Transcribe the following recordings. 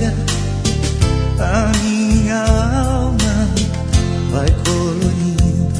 chega, a minha alma vai colorindo.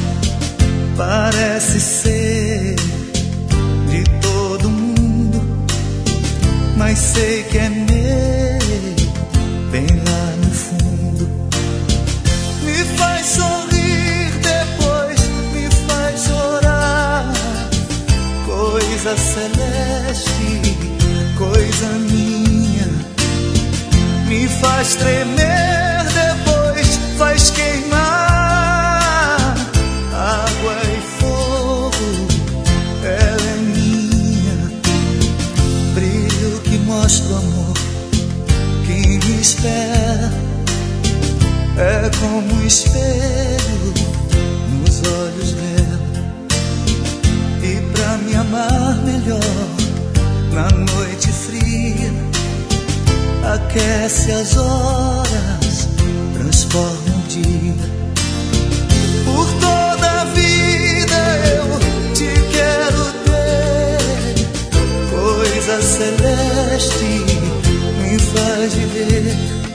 Parece ser de todo mundo, mas sei que é meu, bem lá no fundo. Me faz sorrir, depois me faz chorar. Coisa celeste, coisa minha. Me faz tremer, depois faz queimar. Água e fogo, ela é minha. Brilho que mostra o amor que me espera. É como um espelho nos olhos dela. E pra me amar melhor na noite fria, aquece as horas, transforma o dia. Por toda a vida eu te quero ter. Coisa celeste me faz viver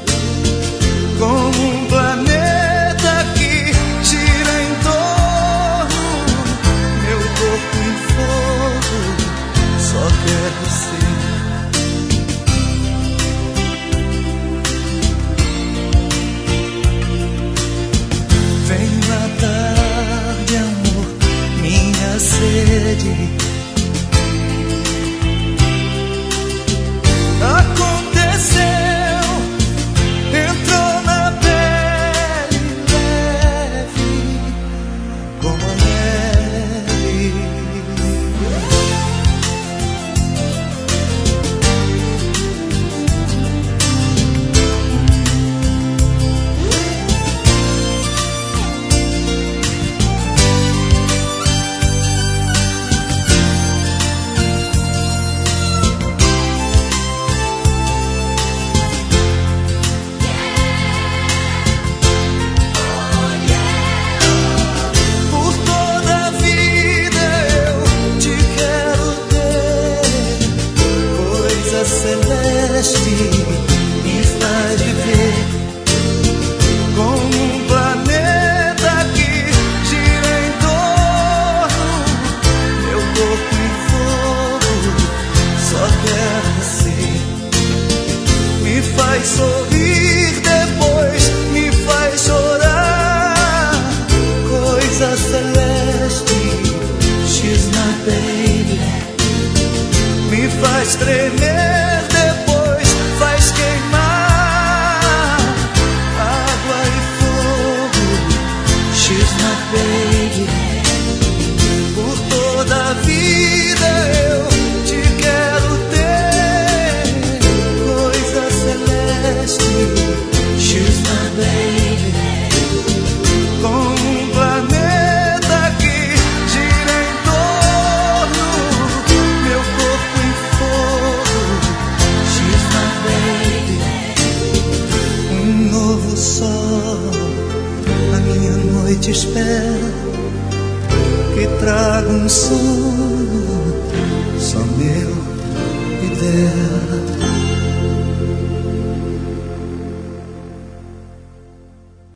como um planeta que gira em torno. Meu corpo em fogo só quer você. Vem matar de amor minha sede. Aconteceu, entrou na pele leve como a neve. Celeste me faz viver como um planeta que gira em torno. Meu corpo em fogo só quer você. Me faz sorrir, depois me faz chorar. Coisa celeste, she's my baby. Me faz tremer, depois faz queimar. Água e fogo, she's my baby. Por toda a vida eu te quero ter. Coisa celeste, she's my baby. Como um planeta que gira em torno. Meu corpo em fogo, she's my baby. Um novo sol, a minha noite espera, que traga um sono só meu e dela.